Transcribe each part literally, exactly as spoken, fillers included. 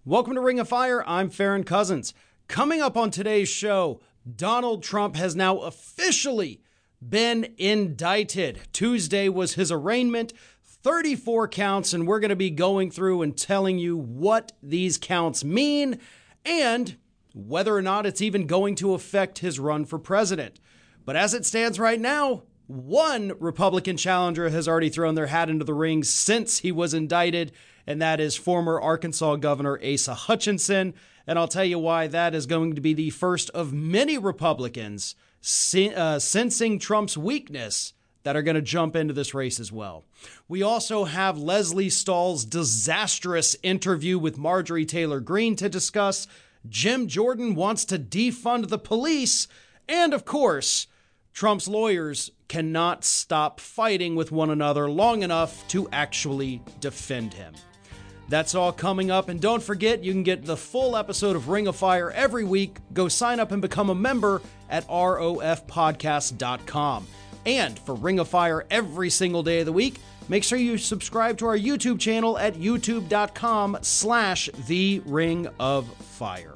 Welcome to Ring of Fire. I'm Farron Cousins. Coming up on today's show, Donald Trump has now officially been indicted. Tuesday was his arraignment, thirty-four counts, and we're going to be going through and telling you what these counts mean and whether or not it's even going to affect his run for president. But as it stands right now, one Republican challenger has already thrown their hat into the ring since he was indicted, and that is former Arkansas Governor Asa Hutchinson. And I'll tell you why that is going to be the first of many Republicans sen- uh, sensing Trump's weakness that are going to jump into this race as well. We also have Lesley Stahl's disastrous interview with Marjorie Taylor Greene to discuss. Jim Jordan wants to defund the police. And of course, Trump's lawyers cannot stop fighting with one another long enough to actually defend him. That's all coming up. And don't forget, you can get the full episode of Ring of Fire every week. Go sign up and become a member at R O F podcast dot com. And for Ring of Fire every single day of the week, make sure you subscribe to our YouTube channel at youtube.com slash the Ring of Fire.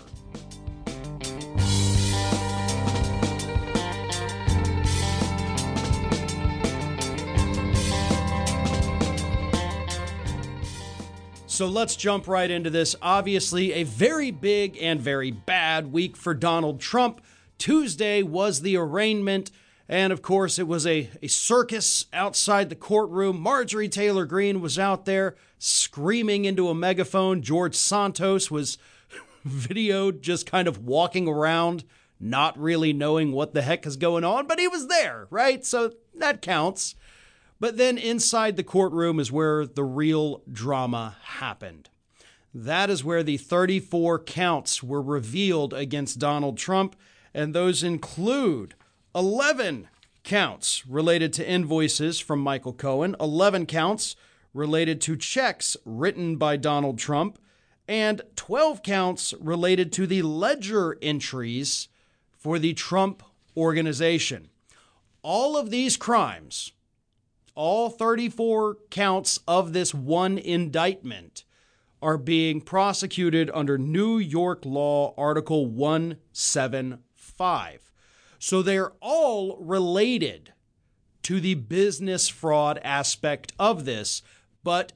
So let's jump right into this. Obviously, a very big and very bad week for Donald Trump. Tuesday was the arraignment, and of course, it was a, a circus outside the courtroom. Marjorie Taylor Greene was out there screaming into a megaphone. George Santos was videoed just kind of walking around, not really knowing what the heck is going on, but he was there, right? So that counts. But then inside the courtroom is where the real drama happened. That is where the thirty-four counts were revealed against Donald Trump, and those include eleven counts related to invoices from Michael Cohen, eleven counts related to checks written by Donald Trump, and twelve counts related to the ledger entries for the Trump Organization. All of these crimes, all thirty-four counts of this one indictment, are being prosecuted under New York law, Article one seventy-five. So they're all related to the business fraud aspect of this, but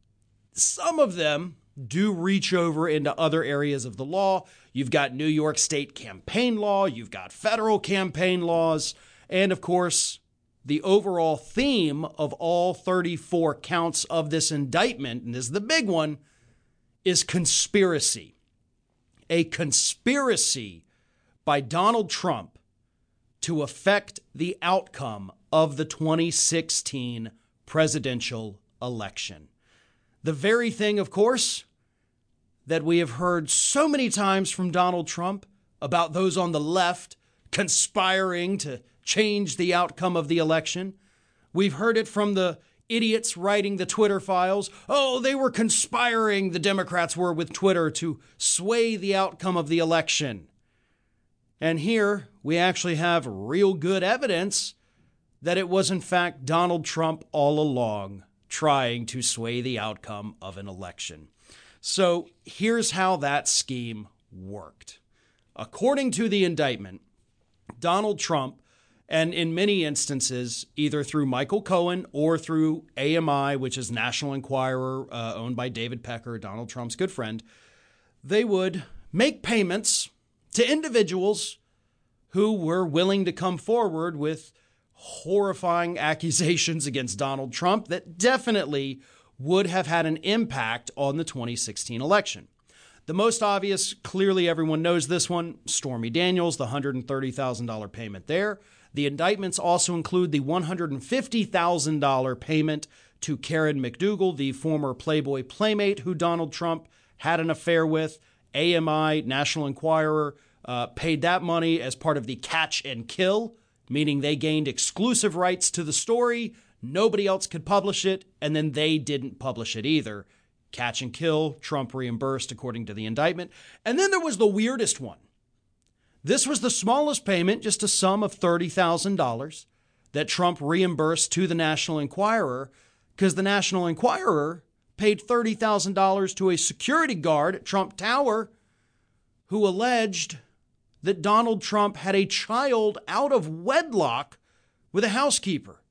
some of them do reach over into other areas of the law. You've got New York State campaign law, you've got federal campaign laws, and of course, the overall theme of all thirty-four counts of this indictment, and this is the big one, is conspiracy. A conspiracy by Donald Trump to affect the outcome of the twenty sixteen presidential election. The very thing, of course, that we have heard so many times from Donald Trump about those on the left conspiring to change the outcome of the election. We've heard it from the idiots writing the Twitter files. Oh, they were conspiring, the Democrats were, with Twitter to sway the outcome of the election. And here we actually have real good evidence that it was in fact Donald Trump all along trying to sway the outcome of an election. So here's how that scheme worked. According to the indictment, Donald Trump, and in many instances, either through Michael Cohen or through A M I, which is National Enquirer, uh, owned by David Pecker, Donald Trump's good friend, they would make payments to individuals who were willing to come forward with horrifying accusations against Donald Trump that definitely would have had an impact on the twenty sixteen election. The most obvious, clearly everyone knows this one, Stormy Daniels, the one hundred thirty thousand dollars payment there. The indictments also include the one hundred fifty thousand dollars payment to Karen McDougal, the former Playboy playmate who Donald Trump had an affair with. A M I, National Enquirer, uh, paid that money as part of the catch and kill, meaning they gained exclusive rights to the story. Nobody else could publish it, and then they didn't publish it either. Catch and kill, Trump reimbursed according to the indictment. And then there was the weirdest one. This was the smallest payment, just a sum of thirty thousand dollars that Trump reimbursed to the National Enquirer, because the National Enquirer paid thirty thousand dollars to a security guard at Trump Tower who alleged that Donald Trump had a child out of wedlock with a housekeeper.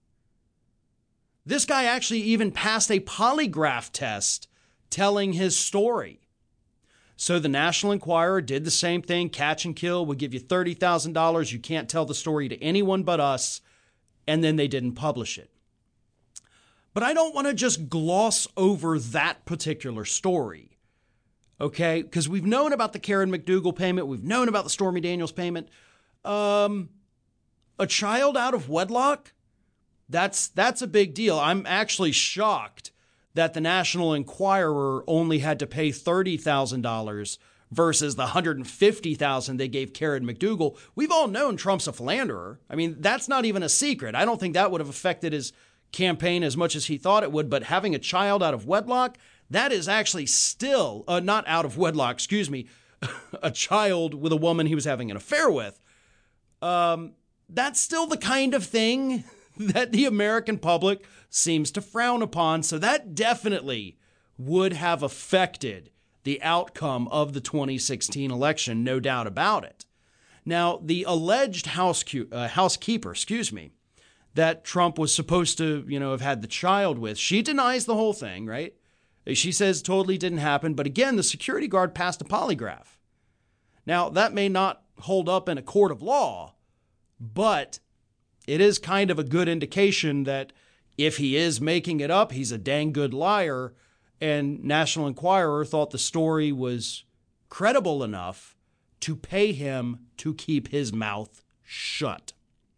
This guy actually even passed a polygraph test telling his story. So the National Enquirer did the same thing, catch and kill, we'll give you thirty thousand dollars, you can't tell the story to anyone but us, and then they didn't publish it. But I don't want to just gloss over that particular story, okay? Because we've known about the Karen McDougal payment, we've known about the Stormy Daniels payment. Um, a child out of wedlock? That's, that's a big deal. I'm actually shocked that the National Enquirer only had to pay thirty thousand dollars versus the one hundred fifty thousand dollars they gave Karen McDougal. We've all known Trump's a philanderer. I mean, that's not even a secret. I don't think that would have affected his campaign as much as he thought it would, but having a child out of wedlock, that is actually still, uh, not out of wedlock, excuse me, a child with a woman he was having an affair with. Um, that's still the kind of thing that the American public seems to frown upon. So that definitely would have affected the outcome of the twenty sixteen election, no doubt about it. Now, the alleged housekeeper, uh, housekeeper, excuse me, that Trump was supposed to, you know, have had the child with, she denies the whole thing, right? She says totally didn't happen. But again, the security guard passed a polygraph. Now, that may not hold up in a court of law, but it is kind of a good indication that if he is making it up, he's a dang good liar. And National Enquirer thought the story was credible enough to pay him to keep his mouth shut.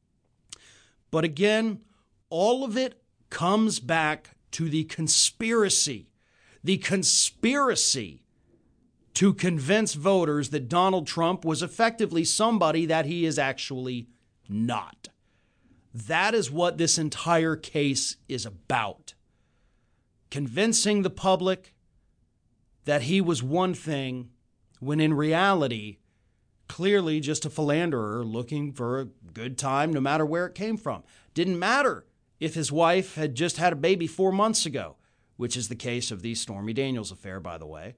But again, all of it comes back to the conspiracy, the conspiracy to convince voters that Donald Trump was effectively somebody that he is actually not. That is what this entire case is about. Convincing the public that he was one thing when in reality, clearly just a philanderer looking for a good time no matter where it came from. Didn't matter if his wife had just had a baby four months ago, which is the case of the Stormy Daniels affair, by the way.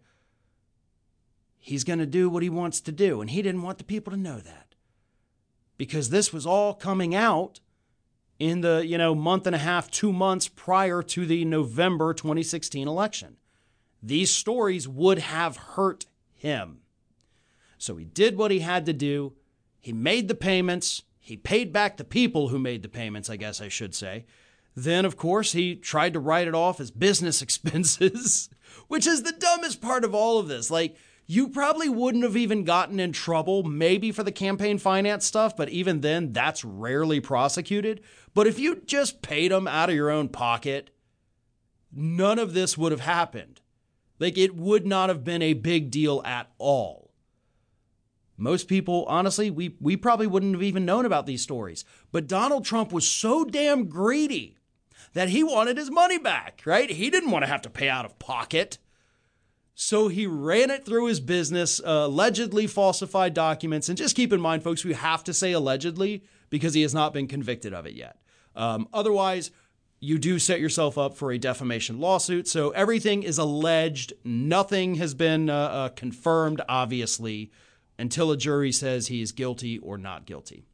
He's going to do what he wants to do, and he didn't want the people to know that. Because this was all coming out in the, you know, month and a half, two months prior to the November twenty sixteen election. These stories would have hurt him. So he did what he had to do. He made the payments. He paid back the people who made the payments, I guess I should say. Then, of course, he tried to write it off as business expenses, which is the dumbest part of all of this. Like, you probably wouldn't have even gotten in trouble, maybe for the campaign finance stuff, but even then, that's rarely prosecuted. But if you just paid them out of your own pocket, none of this would have happened. Like, it would not have been a big deal at all. Most people, honestly, we, we probably wouldn't have even known about these stories. But Donald Trump was so damn greedy that he wanted his money back, right? He didn't want to have to pay out of pocket. So he ran it through his business, uh, allegedly falsified documents. And just keep in mind, folks, we have to say allegedly because he has not been convicted of it yet. Um, otherwise, you do set yourself up for a defamation lawsuit. So everything is alleged. Nothing has been uh, uh, confirmed, obviously, until a jury says he is guilty or not guilty.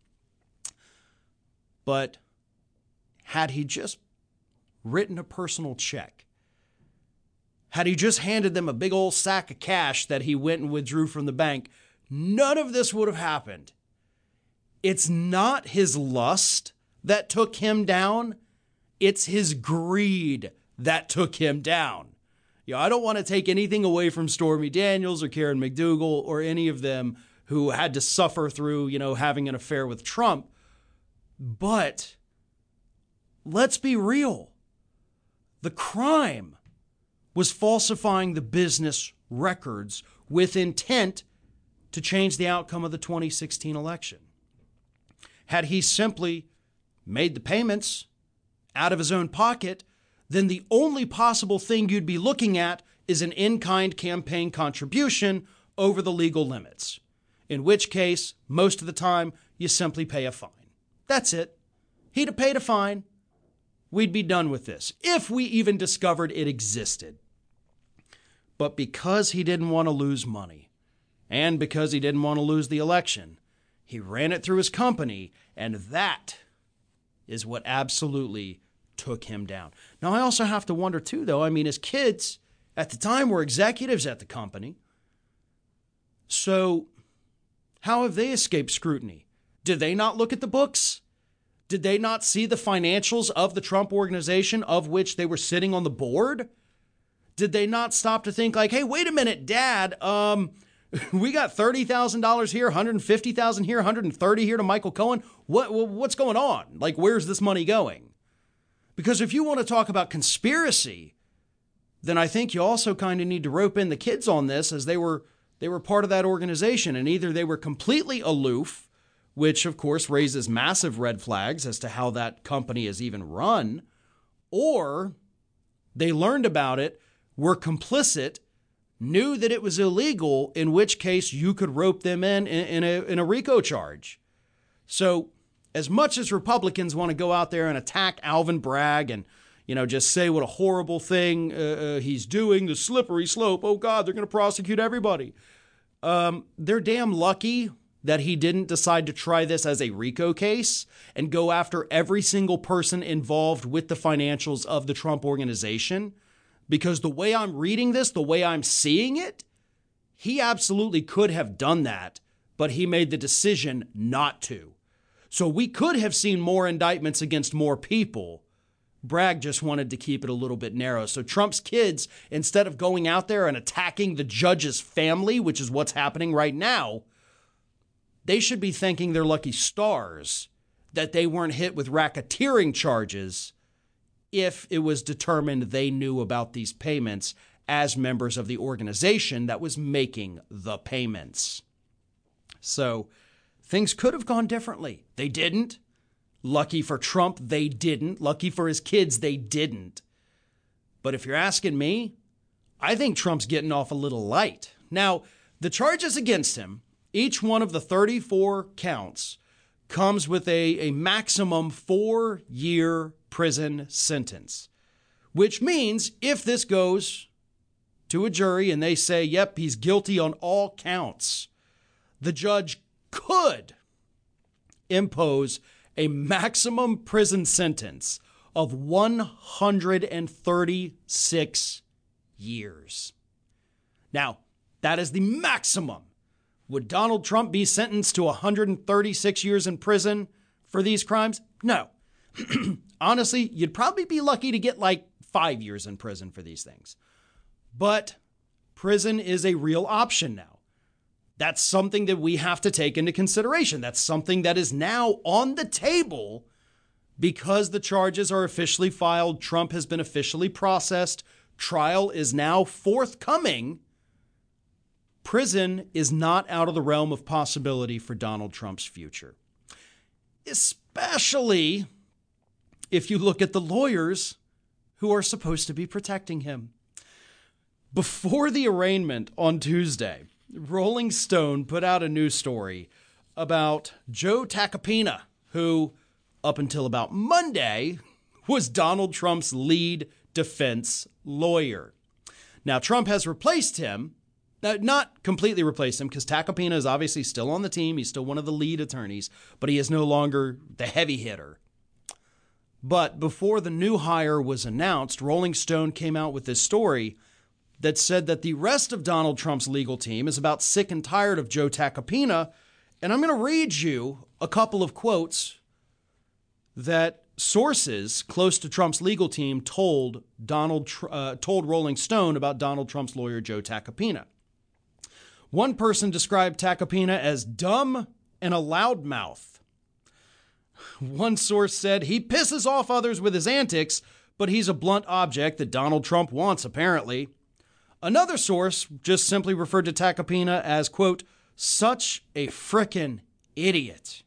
But had he just written a personal check, had he just handed them a big old sack of cash that he went and withdrew from the bank, none of this would have happened. It's not his lust that took him down. It's his greed that took him down. You know, I don't want to take anything away from Stormy Daniels or Karen McDougal or any of them who had to suffer through, you know, having an affair with Trump. But let's be real. The crime was falsifying the business records with intent to change the outcome of the twenty sixteen election. Had he simply made the payments out of his own pocket, then the only possible thing you'd be looking at is an in-kind campaign contribution over the legal limits, in which case, most of the time, you simply pay a fine. That's it. He'd have paid a fine. We'd be done with this, if we even discovered it existed. But because he didn't want to lose money, and because he didn't want to lose the election, he ran it through his company, and that is what absolutely took him down. Now, I also have to wonder, too, though, I mean, his kids at the time were executives at the company. So how have they escaped scrutiny? Did they not look at the books? Did they not see the financials of the Trump organization of which they were sitting on the board? Did they not stop to think like, hey, wait a minute, Dad, um, we got thirty thousand dollars here, one hundred fifty thousand dollars here, one hundred thirty thousand dollars here to Michael Cohen. What, what's going on? Like, where's this money going? Because if you want to talk about conspiracy, then I think you also kind of need to rope in the kids on this, as they were they were part of that organization, and either they were completely aloof, which of course raises massive red flags as to how that company is even run, or they learned about it, were complicit, knew that it was illegal, in which case you could rope them in in, in, a, in a RICO charge. So as much as Republicans want to go out there and attack Alvin Bragg and, you know, just say what a horrible thing uh, uh, he's doing, the slippery slope, oh God, they're going to prosecute everybody. Um, they're damn lucky that he didn't decide to try this as a RICO case and go after every single person involved with the financials of the Trump organization. Because the way I'm reading this, the way I'm seeing it, he absolutely could have done that, but he made the decision not to. So we could have seen more indictments against more people. Bragg just wanted to keep it a little bit narrow. So Trump's kids, instead of going out there and attacking the judge's family, which is what's happening right now, they should be thanking their lucky stars that they weren't hit with racketeering charges if it was determined they knew about these payments as members of the organization that was making the payments. So things could have gone differently. They didn't. Lucky for Trump, they didn't. Lucky for his kids, they didn't. But if you're asking me, I think Trump's getting off a little light. Now, the charges against him, each one of the thirty-four counts, comes with a, a maximum four-year prison sentence, which means if this goes to a jury and they say, yep, he's guilty on all counts, the judge could impose a maximum prison sentence of one hundred thirty-six years. Now, that is the maximum. Would Donald Trump be sentenced to one hundred thirty-six years in prison for these crimes? No. Honestly, you'd probably be lucky to get like five years in prison for these things. But prison is a real option now. That's something that we have to take into consideration. That's something that is now on the table because the charges are officially filed. Trump has been officially processed. Trial is now forthcoming. Prison is not out of the realm of possibility for Donald Trump's future, especially if you look at the lawyers who are supposed to be protecting him. Before the arraignment on Tuesday, Rolling Stone put out a news story about Joe Tacopina, who up until about Monday was Donald Trump's lead defense lawyer. Now, Trump has replaced him. Uh, not completely replaced him, because Tacopina is obviously still on the team. He's still one of the lead attorneys, but he is no longer the heavy hitter. But before the new hire was announced, Rolling Stone came out with this story that said that the rest of Donald Trump's legal team is about sick and tired of Joe Tacopina. And I'm going to read you a couple of quotes that sources close to Trump's legal team told Donald uh, told Rolling Stone about Donald Trump's lawyer, Joe Tacopina. One person described Tacopina as dumb and a loudmouth. One source said he pisses off others with his antics, but he's a blunt object that Donald Trump wants, apparently. Another source just simply referred to Tacopina as, quote, such a frickin' idiot.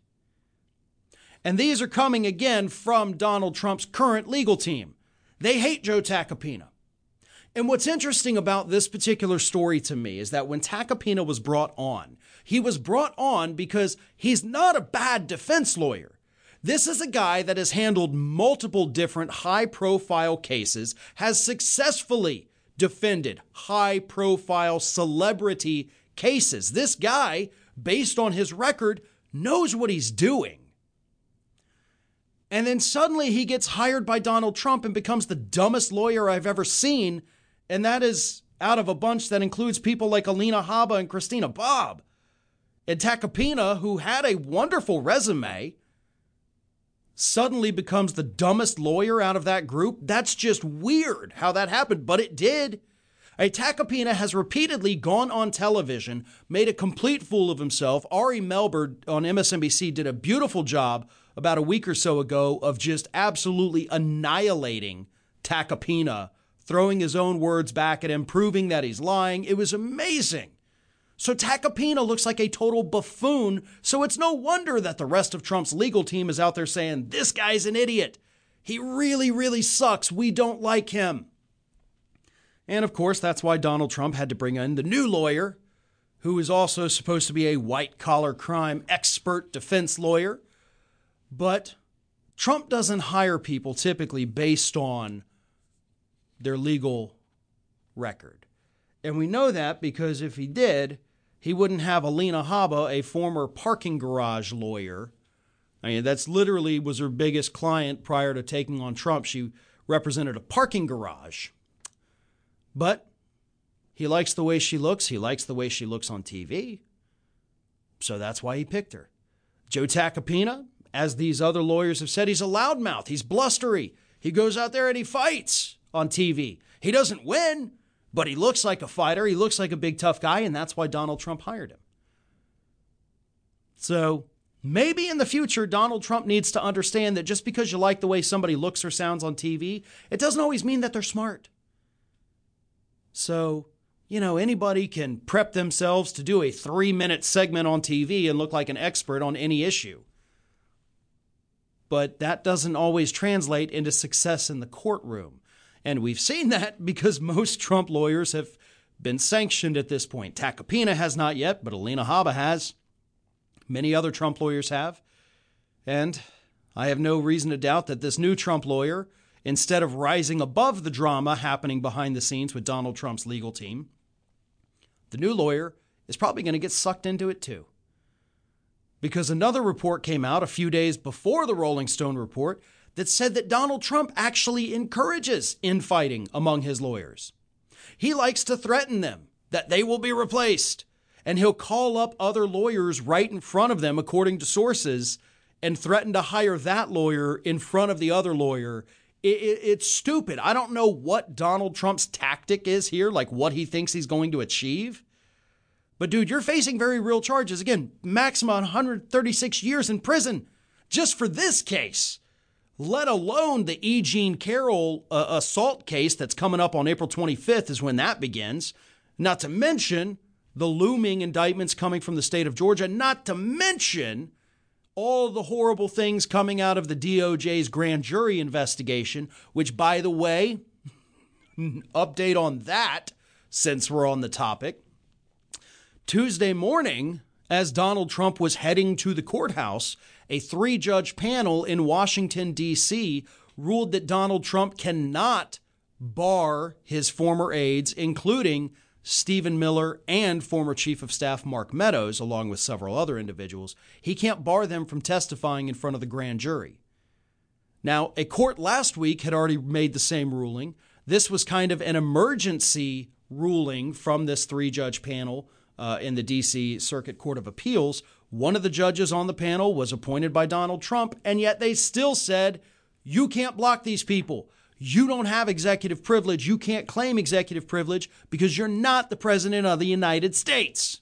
And these are coming again from Donald Trump's current legal team. They hate Joe Tacopina. And what's interesting about this particular story to me is that when Tacopina was brought on, he was brought on because he's not a bad defense lawyer. This is a guy that has handled multiple different high-profile cases, has successfully defended high-profile celebrity cases. This guy, based on his record, knows what he's doing. And then suddenly he gets hired by Donald Trump and becomes the dumbest lawyer I've ever seen. And that is out of a bunch that includes people like Alina Habba and Christina Bobb. And Tacopina, who had a wonderful resume, suddenly becomes the dumbest lawyer out of that group. That's just weird how that happened, but it did. A Tacopina has repeatedly gone on television, made a complete fool of himself. Ari Melber on M S N B C did a beautiful job about a week or so ago of just absolutely annihilating Tacopina, throwing his own words back at him, proving that he's lying. It was amazing. So Tacopina looks like a total buffoon, so it's no wonder that the rest of Trump's legal team is out there saying, this guy's an idiot. He really, really sucks. We don't like him. And of course, that's why Donald Trump had to bring in the new lawyer, who is also supposed to be a white-collar crime expert defense lawyer. But Trump doesn't hire people typically based on their legal record. And we know that because if he did, he wouldn't have Alina Habba, a former parking garage lawyer. I mean, that's literally was her biggest client prior to taking on Trump. She represented a parking garage. But he likes the way she looks. He likes the way she looks on T V. So that's why he picked her. Joe Tacopina, as these other lawyers have said, he's a loudmouth. He's blustery. He goes out there and he fights on T V. He doesn't win, but he looks like a fighter. He looks like a big, tough guy, and that's why Donald Trump hired him. So maybe in the future, Donald Trump needs to understand that just because you like the way somebody looks or sounds on T V, it doesn't always mean that they're smart. So, you know, anybody can prep themselves to do a three-minute segment on T V and look like an expert on any issue. But that doesn't always translate into success in the courtroom. And we've seen that because most Trump lawyers have been sanctioned at this point. Tacopina has not yet, but Alina Habba has. Many other Trump lawyers have. And I have no reason to doubt that this new Trump lawyer, instead of rising above the drama happening behind the scenes with Donald Trump's legal team, the new lawyer is probably going to get sucked into it too. Because another report came out a few days before the Rolling Stone report that said that Donald Trump actually encourages infighting among his lawyers. He likes to threaten them that they will be replaced, and he'll call up other lawyers right in front of them, according to sources, and threaten to hire that lawyer in front of the other lawyer. It, it, it's stupid. I don't know what Donald Trump's tactic is here, like what he thinks he's going to achieve. But dude, you're facing very real charges. Again, maximum one hundred thirty-six years in prison just for this case, let alone the E. Jean Carroll uh, assault case that's coming up on April twenty-fifth is when that begins. Not to mention the looming indictments coming from the state of Georgia. Not to mention all the horrible things coming out of the D O J's grand jury investigation, which, by the way, update on that since we're on the topic. Tuesday morning, as Donald Trump was heading to the courthouse, a three-judge panel in Washington, D C ruled that Donald Trump cannot bar his former aides, including Stephen Miller and former Chief of Staff Mark Meadows, along with several other individuals. He can't bar them from testifying in front of the grand jury. Now, a court last week had already made the same ruling. This was kind of an emergency ruling from this three-judge panel uh, in the D C Circuit Court of Appeals. One of the judges on the panel was appointed by Donald Trump, and yet they still said, you can't block these people. You don't have executive privilege. You can't claim executive privilege because you're not the president of the United States.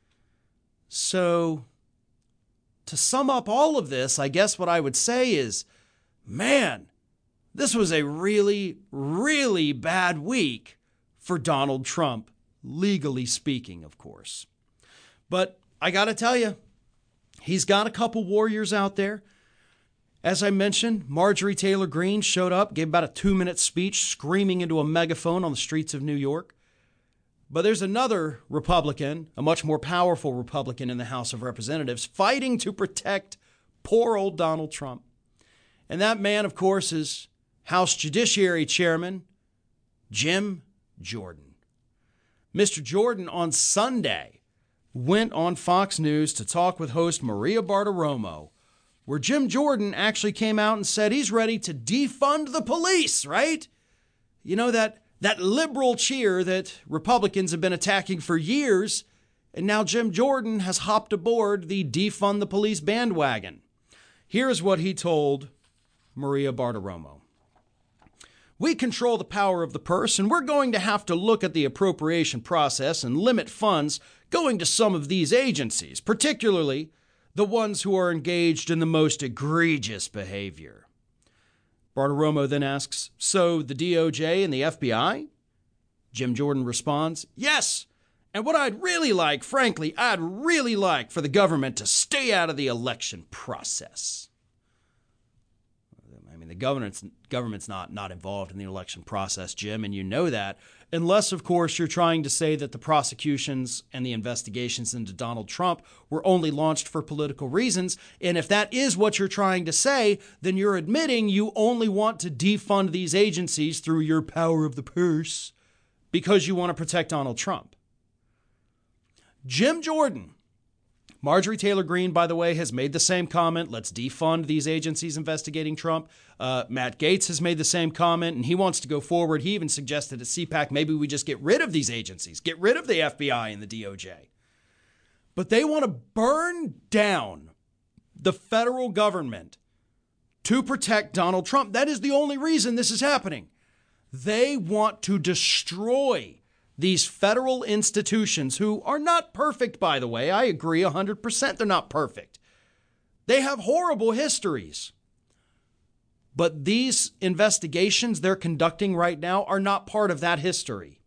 So, to sum up all of this, I guess what I would say is, man, this was a really, really bad week for Donald Trump, legally speaking, of course. But I got to tell you, he's got a couple warriors out there. As I mentioned, Marjorie Taylor Greene showed up, gave about a two-minute speech screaming into a megaphone on the streets of New York. But there's another Republican, a much more powerful Republican in the House of Representatives, fighting to protect poor old Donald Trump. And that man, of course, is House Judiciary Chairman Jim Jordan. Mister Jordan on Sunday went on Fox News to talk with host Maria Bartiromo, where Jim Jordan actually came out and said he's ready to defund the police, right? You know, that, that liberal cheer that Republicans have been attacking for years, and now Jim Jordan has hopped aboard the defund the police bandwagon. Here's what he told Maria Bartiromo. We control the power of the purse, and we're going to have to look at the appropriation process and limit funds going to some of these agencies, particularly the ones who are engaged in the most egregious behavior. Bartiromo then asks, so the D O J and the F B I? Jim Jordan responds, yes. And what I'd really like, frankly, I'd really like for the government to stay out of the election process. I mean, the government's, government's not, not involved in the election process, Jim, and you know that, unless, of course, you're trying to say that the prosecutions and the investigations into Donald Trump were only launched for political reasons. And if that is what you're trying to say, then you're admitting you only want to defund these agencies through your power of the purse because you want to protect Donald Trump. Jim Jordan, Marjorie Taylor Greene, by the way, has made the same comment. Let's defund these agencies investigating Trump. Uh, Matt Gaetz has made the same comment, and he wants to go forward. He even suggested at C PAC, maybe we just get rid of these agencies, get rid of the F B I and the D O J. But they want to burn down the federal government to protect Donald Trump. That is the only reason this is happening. They want to destroy these federal institutions, who are not perfect, by the way. I agree one hundred percent they're not perfect. They have horrible histories. But these investigations they're conducting right now are not part of that history.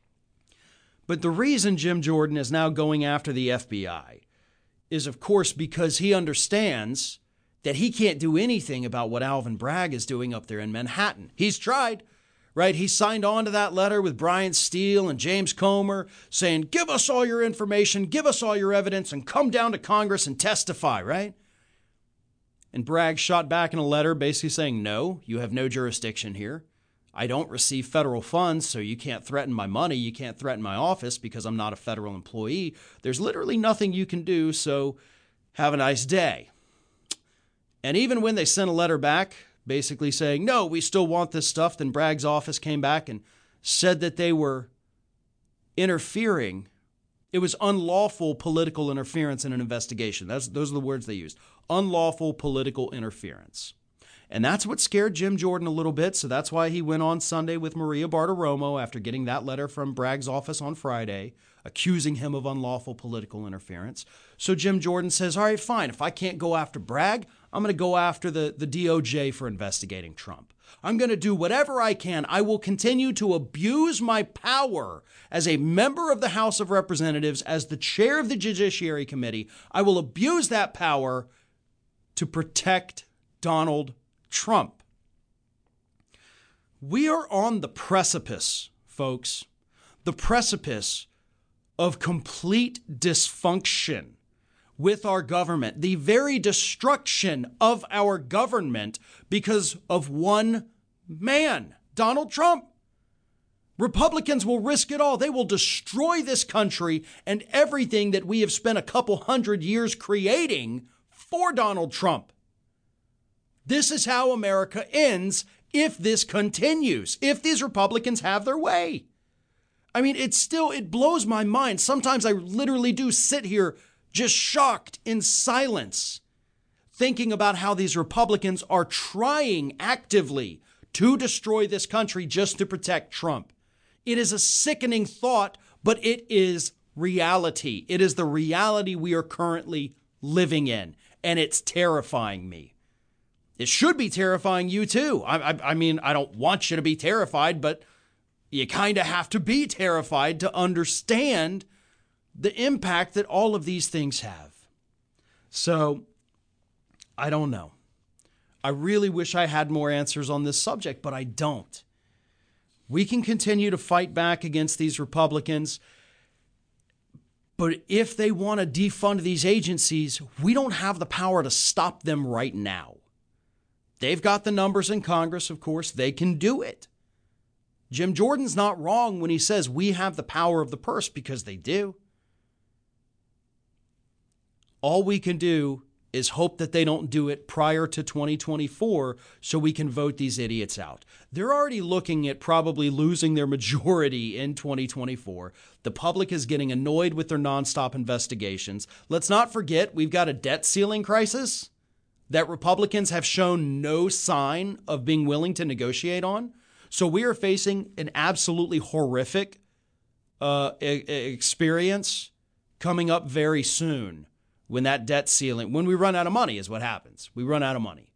But the reason Jim Jordan is now going after the F B I is, of course, because he understands that he can't do anything about what Alvin Bragg is doing up there in Manhattan. He's tried. Right, he signed on to that letter with Brian Steele and James Comer saying, give us all your information, give us all your evidence, and come down to Congress and testify, right? And Bragg shot back in a letter basically saying, no, you have no jurisdiction here. I don't receive federal funds, so you can't threaten my money. You can't threaten my office because I'm not a federal employee. There's literally nothing you can do, so have a nice day. And even when they sent a letter back, basically saying, no, we still want this stuff, then Bragg's office came back and said that they were interfering. It was unlawful political interference in an investigation. That's, those are the words they used. Unlawful political interference. And that's what scared Jim Jordan a little bit. So that's why he went on Sunday with Maria Bartiromo after getting that letter from Bragg's office on Friday, accusing him of unlawful political interference. So Jim Jordan says, all right, fine. If I can't go after Bragg, I'm going to go after the, the D O J for investigating Trump. I'm going to do whatever I can. I will continue to abuse my power as a member of the House of Representatives, as the chair of the Judiciary Committee. I will abuse that power to protect Donald Trump. We are on the precipice, folks, the precipice of complete dysfunction with our government, the very destruction of our government because of one man, Donald Trump. Republicans will risk it all. They will destroy this country and everything that we have spent a couple hundred years creating for Donald Trump. This is how America ends if this continues, if these Republicans have their way. I mean, it's still, it blows my mind. Sometimes I literally do sit here just shocked in silence, thinking about how these Republicans are trying actively to destroy this country just to protect Trump. It is a sickening thought, but it is reality. It is the reality we are currently living in, and it's terrifying me. It should be terrifying you too. I, I, I mean, I don't want you to be terrified, but you kind of have to be terrified to understand the impact that all of these things have. So, I don't know. I really wish I had more answers on this subject, but I don't. We can continue to fight back against these Republicans, but if they want to defund these agencies, we don't have the power to stop them right now. They've got the numbers in Congress, of course. They can do it. Jim Jordan's not wrong when he says we have the power of the purse, because they do. All we can do is hope that they don't do it prior to twenty twenty-four so we can vote these idiots out. They're already looking at probably losing their majority in twenty twenty-four. The public is getting annoyed with their nonstop investigations. Let's not forget we've got a debt ceiling crisis that Republicans have shown no sign of being willing to negotiate on. So we are facing an absolutely horrific uh, experience coming up very soon. When that debt ceiling, when we run out of money is what happens. We run out of money.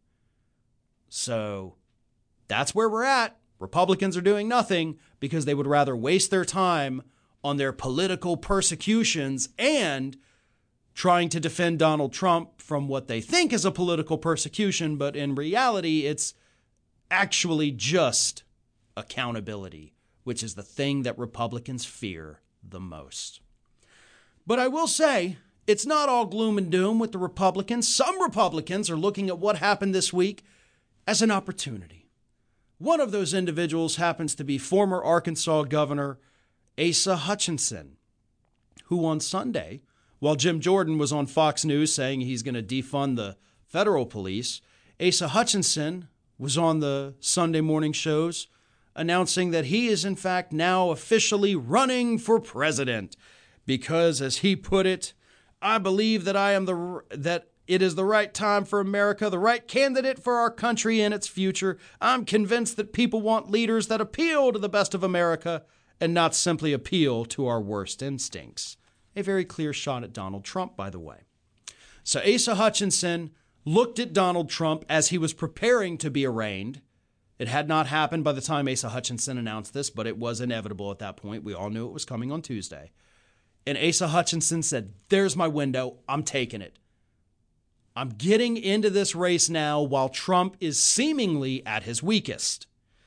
So that's where we're at. Republicans are doing nothing because they would rather waste their time on their political persecutions and trying to defend Donald Trump from what they think is a political persecution, but in reality, it's actually just accountability, which is the thing that Republicans fear the most. But I will say, it's not all gloom and doom with the Republicans. Some Republicans are looking at what happened this week as an opportunity. One of those individuals happens to be former Arkansas Governor Asa Hutchinson, who on Sunday, while Jim Jordan was on Fox News saying he's going to defund the federal police, Asa Hutchinson was on the Sunday morning shows announcing that he is in fact now officially running for president because, as he put it, I believe that I am the that it is the right time for America, the right candidate for our country and its future. I'm convinced that people want leaders that appeal to the best of America and not simply appeal to our worst instincts. A very clear shot at Donald Trump, by the way. So Asa Hutchinson looked at Donald Trump as he was preparing to be arraigned. It had not happened by the time Asa Hutchinson announced this, but it was inevitable at that point. We all knew it was coming on Tuesday. And Asa Hutchinson said, there's my window. I'm taking it. I'm getting into this race now while Trump is seemingly at his weakest.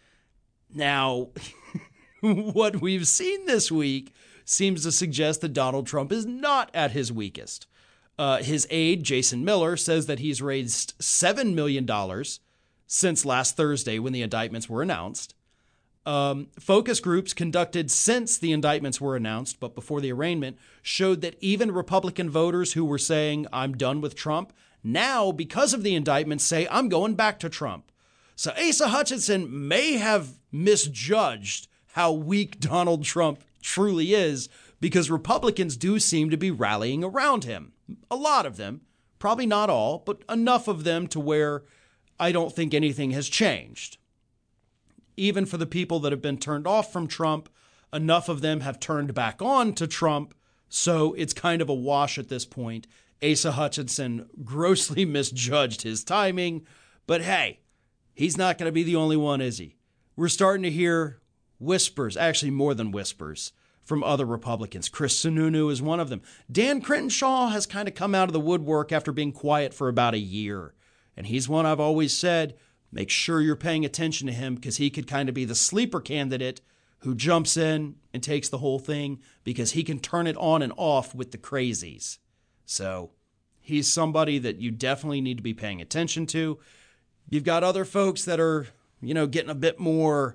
Now, what we've seen this week seems to suggest that Donald Trump is not at his weakest. Uh, his aide, Jason Miller, says that he's raised seven million dollars since last Thursday when the indictments were announced. Um, focus groups conducted since the indictments were announced, but before the arraignment, showed that even Republican voters who were saying, I'm done with Trump, now, because of the indictments, say, I'm going back to Trump. So Asa Hutchinson may have misjudged how weak Donald Trump truly is, because Republicans do seem to be rallying around him. A lot of them, probably not all, but enough of them to where I don't think anything has changed. Even for the people that have been turned off from Trump, enough of them have turned back on to Trump. So it's kind of a wash at this point. Asa Hutchinson grossly misjudged his timing. But hey, he's not going to be the only one, is he? We're starting to hear whispers, actually more than whispers, from other Republicans. Chris Sununu is one of them. Dan Crenshaw has kind of come out of the woodwork after being quiet for about a year. And he's one I've always said, make sure you're paying attention to him, because he could kind of be the sleeper candidate who jumps in and takes the whole thing, because he can turn it on and off with the crazies. So he's somebody that you definitely need to be paying attention to. You've got other folks that are, you know, getting a bit more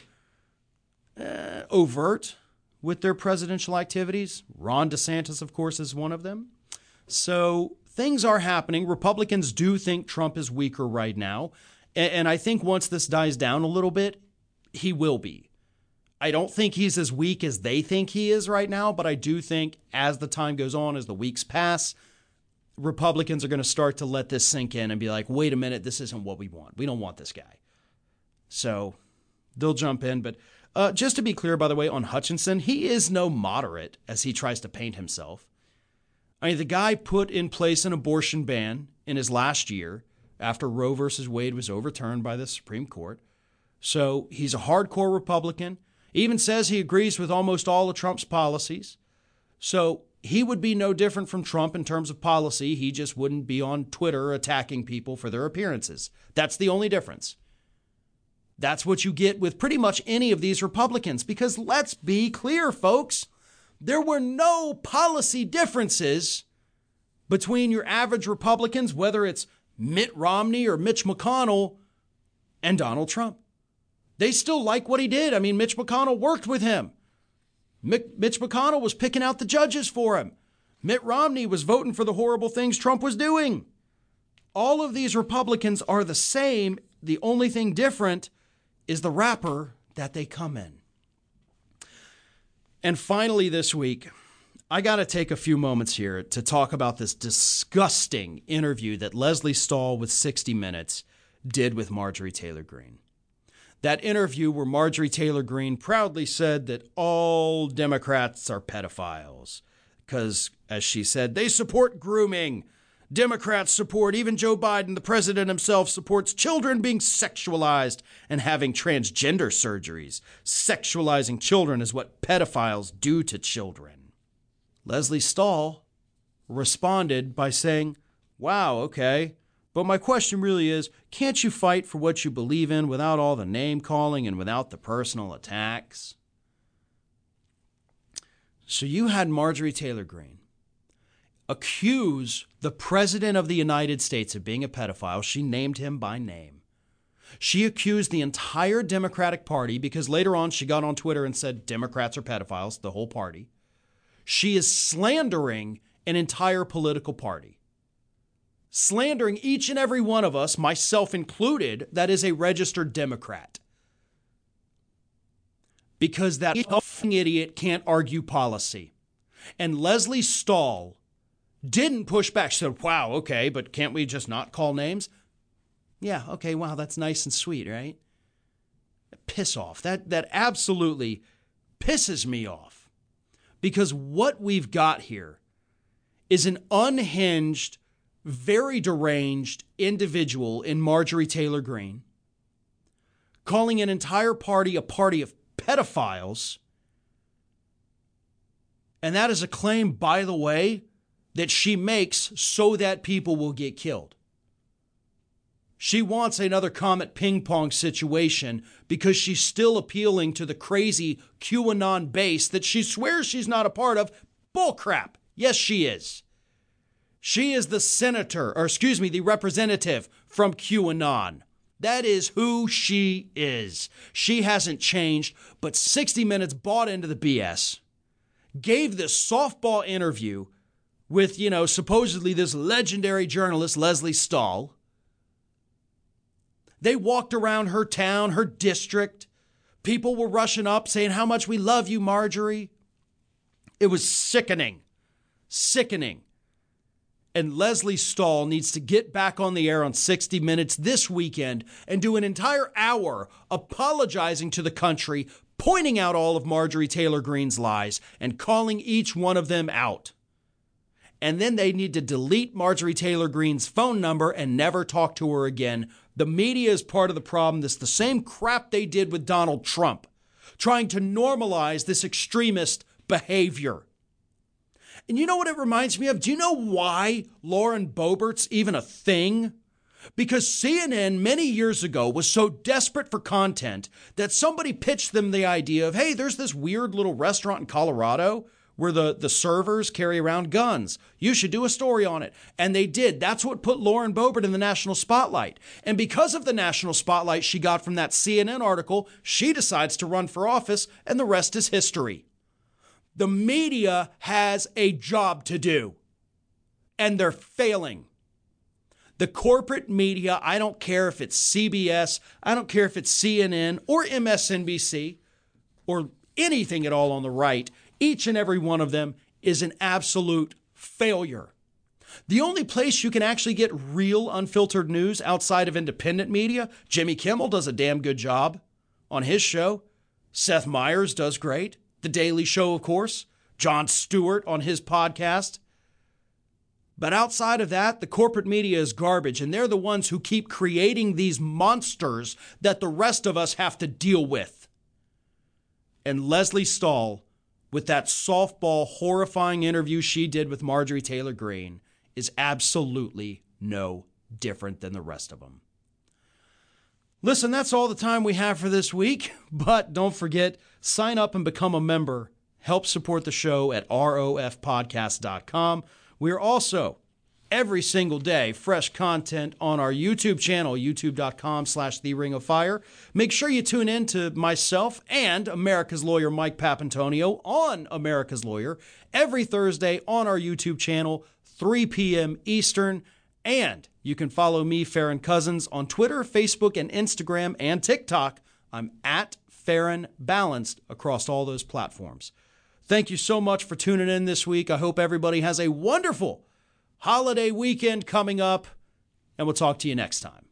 uh, overt with their presidential activities. Ron DeSantis, of course, is one of them. So things are happening. Republicans do think Trump is weaker right now. And I think once this dies down a little bit, he will be. I don't think he's as weak as they think he is right now, but I do think as the time goes on, as the weeks pass, Republicans are going to start to let this sink in and be like, wait a minute, this isn't what we want. We don't want this guy. So they'll jump in. But uh, just to be clear, by the way, on Hutchinson, he is no moderate as he tries to paint himself. I mean, the guy put in place an abortion ban in his last year after Roe versus Wade was overturned by the Supreme Court. So he's a hardcore Republican. He even says he agrees with almost all of Trump's policies. So he would be no different from Trump in terms of policy. He just wouldn't be on Twitter attacking people for their appearances. That's the only difference. That's what you get with pretty much any of these Republicans, because let's be clear, folks, there were no policy differences between your average Republicans, whether it's Mitt Romney or Mitch McConnell, and Donald Trump. They still like what he did. I mean, Mitch McConnell worked with him. Mitch McConnell was picking out the judges for him. Mitt Romney was voting for the horrible things Trump was doing. All of these Republicans are the same. The only thing different is the wrapper that they come in. And finally this week, I got to take a few moments here to talk about this disgusting interview that Lesley Stahl with sixty minutes did with Marjorie Taylor Greene. That interview where Marjorie Taylor Greene proudly said that all Democrats are pedophiles because, as she said, they support grooming. Democrats support, even Joe Biden, the president himself, supports children being sexualized and having transgender surgeries. Sexualizing children is what pedophiles do to children. Lesley Stahl responded by saying, wow, okay. But my question really is, can't you fight for what you believe in without all the name calling and without the personal attacks? So you had Marjorie Taylor Greene accuse the president of the United States of being a pedophile. She named him by name. She accused the entire Democratic Party because later on she got on Twitter and said Democrats are pedophiles, the whole party. She is slandering an entire political party. Slandering each and every one of us, myself included, that is a registered Democrat. Because that idiot can't argue policy. And Lesley Stahl didn't push back. She said, wow, okay, but can't we just not call names? Yeah, okay, wow, that's nice and sweet, right? Piss off. That, that absolutely pisses me off. Because what we've got here is an unhinged, very deranged individual in Marjorie Taylor Greene, calling an entire party a party of pedophiles. And that is a claim, by the way, that she makes so that people will get killed. She wants another Comet ping pong situation because she's still appealing to the crazy QAnon base that she swears she's not a part of. Bullcrap. Yes, she is. She is the senator, or excuse me, the representative from QAnon. That is who she is. She hasn't changed, but sixty minutes bought into the B S, gave this softball interview with, you know, supposedly this legendary journalist, Lesley Stahl. They walked around her town, her district. People were rushing up saying how much we love you, Marjorie. It was sickening, sickening. And Lesley Stahl needs to get back on the air on sixty minutes this weekend and do an entire hour apologizing to the country, pointing out all of Marjorie Taylor Greene's lies and calling each one of them out. And then they need to delete Marjorie Taylor Greene's phone number and never talk to her again. The media is part of the problem. This is the same crap they did with Donald Trump, trying to normalize this extremist behavior. And you know what it reminds me of? Do you know why Lauren Boebert's even a thing? Because C N N many years ago was so desperate for content that somebody pitched them the idea of, hey, there's this weird little restaurant in Colorado where the, the servers carry around guns. You should do a story on it. And they did. That's what put Lauren Boebert in the national spotlight. And because of the national spotlight she got from that C N N article, she decides to run for office, and the rest is history. The media has a job to do, and they're failing. The corporate media, I don't care if it's C B S, I don't care if it's C N N or M S N B C or anything at all on the right, each and every one of them is an absolute failure. The only place you can actually get real unfiltered news outside of independent media, Jimmy Kimmel does a damn good job on his show. Seth Meyers does great. The Daily Show, of course. Jon Stewart on his podcast. But outside of that, the corporate media is garbage, and they're the ones who keep creating these monsters that the rest of us have to deal with. And Lesley Stahl, with that softball, horrifying interview she did with Marjorie Taylor Greene, is absolutely no different than the rest of them. Listen, that's all the time we have for this week, but don't forget, sign up and become a member. Help support the show at R O F podcast dot com. We are also every single day, fresh content on our YouTube channel, youtube.com slash The Ring of Fire. Make sure you tune in to myself and America's Lawyer Mike Papantonio on America's Lawyer every Thursday on our YouTube channel, three p.m. Eastern. And you can follow me, Farron Cousins, on Twitter, Facebook, and Instagram, and TikTok. I'm at Farron Balanced across all those platforms. Thank you so much for tuning in this week. I hope everybody has a wonderful holiday weekend coming up, and we'll talk to you next time.